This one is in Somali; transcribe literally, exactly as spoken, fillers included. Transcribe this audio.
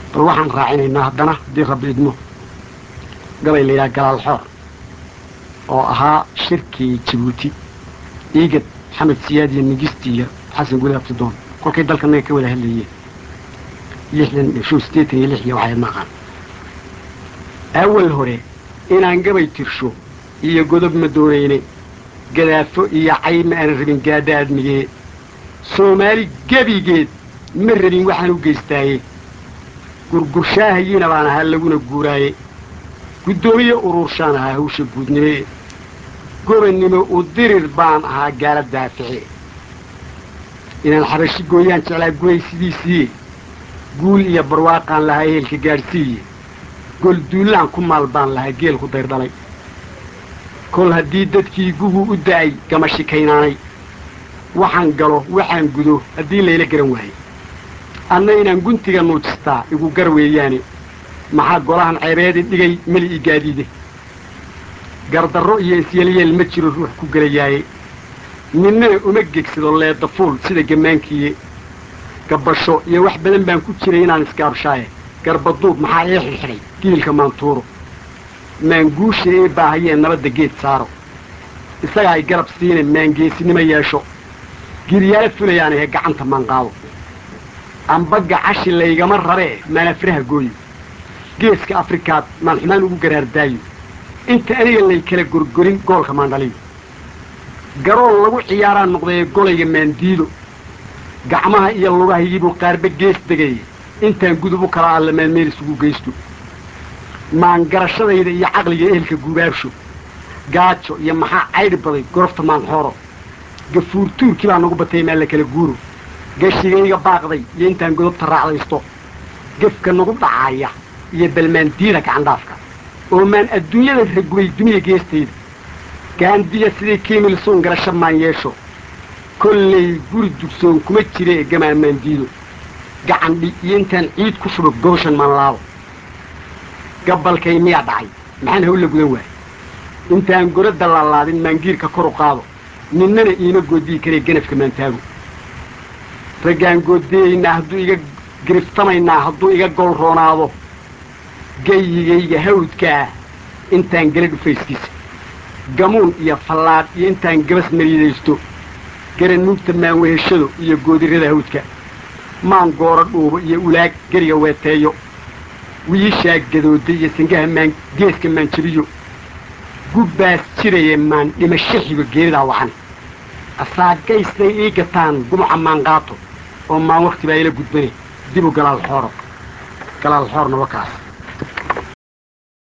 bal waxaan raacinayna haddana haddii rabbi idmo gabay la yidhaha galaal xoor oo ahaa shirkii jabuuti iigad maxamed siyaad iyo nigisti iyo xasan guli abtidoon kolkay dalka naga ka wada hadlayeen lixdan shu siddeetan iyo lix iyo waxayd maqaan awal hore inaan gabay tirsho iyo godob ma doonayne gadaafo iyo cay ma aanan rabin gaadha admigee soomaali gebigeed ma rabin waxaan u geystaaye gurgurshaahayiina baan ahaa laguna guuraaye guddoomiye uruurshaan ahaa hawsha guudnimee gobannimo u dirir baan ahaa gaala daafice inaan xabashi gooyaan jeclaa guray sidiisiiye guul iyo barwaaqaan lahaa heelka gaadhsiiye gol duullaan ku maal baan lahaa geel ku dayrdhalay kol haddii dadkii gugu u da'ay gama shikaynaanay waxaan galo waxaan gudo haddii layla garan waaye anna inaan guntiga nuujistaa igu gar weeyaane maxaa golahan ceebeedi dhigay meli i gaadiide gardarro iyo isyelyeel ma jiro ruux ku gelayaaye ninnana uma gegsado leedafuul sida gammaankiiye gabbasho iyo wax badan baan ku jiray inaan isgaabshaaye garbaduub maxaa ii xidxidhay giilka maantuuro maanguusha ii baahayee nabadda geed saaro isaga ay garab siine maangeesinimo yeesho giryaala fulayaan ahe gacanta maanqaado ambagga cashi laygama rabee maanafraha gooyo geeska afrikaad maan xumaan ugu garaardaayo inta aniga lay kala gorgorin goolka maandhaliyo garool lagu ciyaaraan noqdee golayga maandiido gacmaha iyo lugahaygibuu qaarba gees degay intaan gudub u kala alla maalmeel isugu geysto maan garashadayda iyo caqliga ehelka gubaabsho gaajo iyo maxaa caydhi baday gorofta maanxooro gafuurtuurkii baa nagu batay maa la kala guuro gashigayga baaqday iyo intaan godobta raacdaysto gefka nagu dhacaaya iyo balmaandiida gacandhaafka oo maan adduunyada ragubay duniya geestayda gaandiya sidii kiimilsoon garasho maan yeesho kollay guri dugsoon kuma jire ee gamaa maandiido gacandhi iyo intaan ciid ku shubo gobashan maan laabo gabalkay miyaa dhacay maxaan hawl la gudan waayey intaan goradda laalaadin maangiirka kor u qaado ninnana iima goodiyi karee ganafka maantaago raggaan goodiyaynaa hadduu iga giriftamaynaa hadduu iga gol roonaado gayigayga hawdka ah intaan gala dhufayskiisa gamuun iyo fallaadh iyo intaan gabas mariidaysto garanuugta maan weheshado iyo goodirrada hawdka maan gooro dhuubo iyo ulaag geriga weeteeyo wiishaa gadooda iyo sangaha maan geeska maan jabiyo gubbaas jiraye maan dhimasho xigo geeridaa wacan asaagaystay ii gataan gumuca maan qaato oo maan wakhti baa ila gudbane dibu galaal xooro galaal xoorna wakaas